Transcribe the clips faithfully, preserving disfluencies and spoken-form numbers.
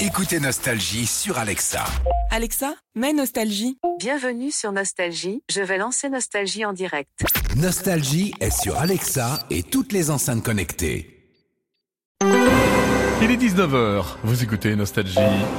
Écoutez Nostalgie sur Alexa. Alexa, mets Nostalgie. Bienvenue sur Nostalgie, je vais lancer Nostalgie en direct. Nostalgie est sur Alexa et toutes les enceintes connectées. Il est dix-neuf heures, vous écoutez Nostalgie.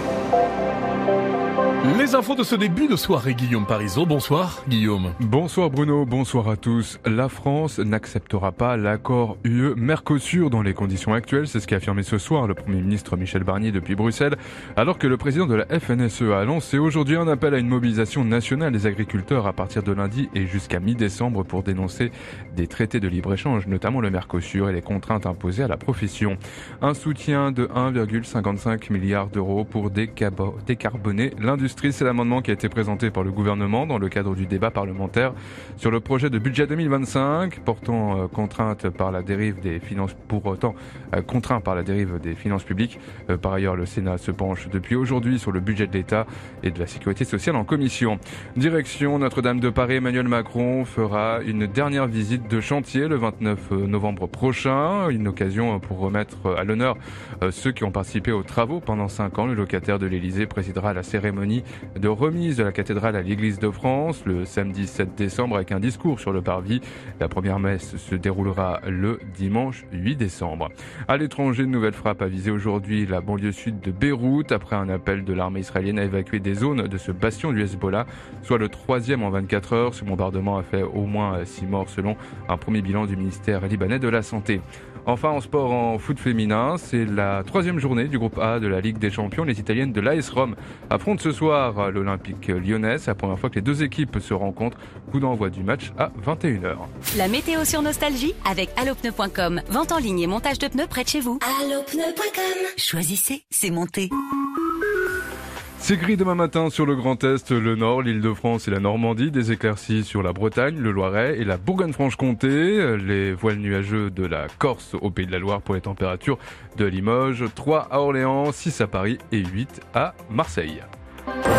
Les infos de ce début de soirée, Guillaume Parisot. Bonsoir Guillaume. Bonsoir Bruno, bonsoir à tous. La France n'acceptera pas l'accord U E-Mercosur dans les conditions actuelles, c'est ce qu'a affirmé ce soir le Premier ministre Michel Barnier depuis Bruxelles, alors que le président de la F N S E a lancé aujourd'hui un appel à une mobilisation nationale des agriculteurs à partir de lundi et jusqu'à mi-décembre pour dénoncer des traités de libre-échange, notamment le Mercosur et les contraintes imposées à la profession. Un soutien de un virgule cinquante-cinq milliard d'euros pour décarboner l'industrie. C'est l'amendement qui a été présenté par le gouvernement dans le cadre du débat parlementaire sur le projet de budget deux mille vingt-cinq, portant euh, contrainte par la dérive des finances, pour autant euh, contraint par la dérive des finances publiques. Euh, par ailleurs, le Sénat se penche depuis aujourd'hui sur le budget de l'État et de la sécurité sociale en commission. Direction Notre-Dame de Paris, Emmanuel Macron fera une dernière visite de chantier le vingt-neuf novembre prochain, une occasion pour remettre à l'honneur euh, ceux qui ont participé aux travaux pendant cinq ans. Le locataire de l'Élysée présidera la cérémonie de remise de la cathédrale à l'Église de France le samedi sept décembre avec un discours sur le parvis. La première messe se déroulera le dimanche huit décembre. À l'étranger, une nouvelle frappe a visé aujourd'hui la banlieue sud de Beyrouth après un appel de l'armée israélienne à évacuer des zones de ce bastion du Hezbollah, soit le troisième en vingt-quatre heures. Ce bombardement a fait au moins six morts selon un premier bilan du ministère libanais de la Santé. Enfin, en sport, en foot féminin, c'est la troisième journée du groupe A de la Ligue des Champions. Les Italiennes de l'A S Rome affrontent ce soir l'Olympique lyonnais. C'est la première fois que les deux équipes se rencontrent. Coup d'envoi du match à vingt et une heures. La météo sur Nostalgie avec allopneu point com. Vente en ligne et montage de pneus près de chez vous. allopneu point com. Choisissez, c'est monté. C'est gris demain matin sur le Grand Est, le Nord, l'Île-de-France et la Normandie, des éclaircies sur la Bretagne, le Loiret et la Bourgogne-Franche-Comté, les voiles nuageux de la Corse au Pays de la Loire pour les températures de Limoges, trois à Orléans, six à Paris et huit à Marseille.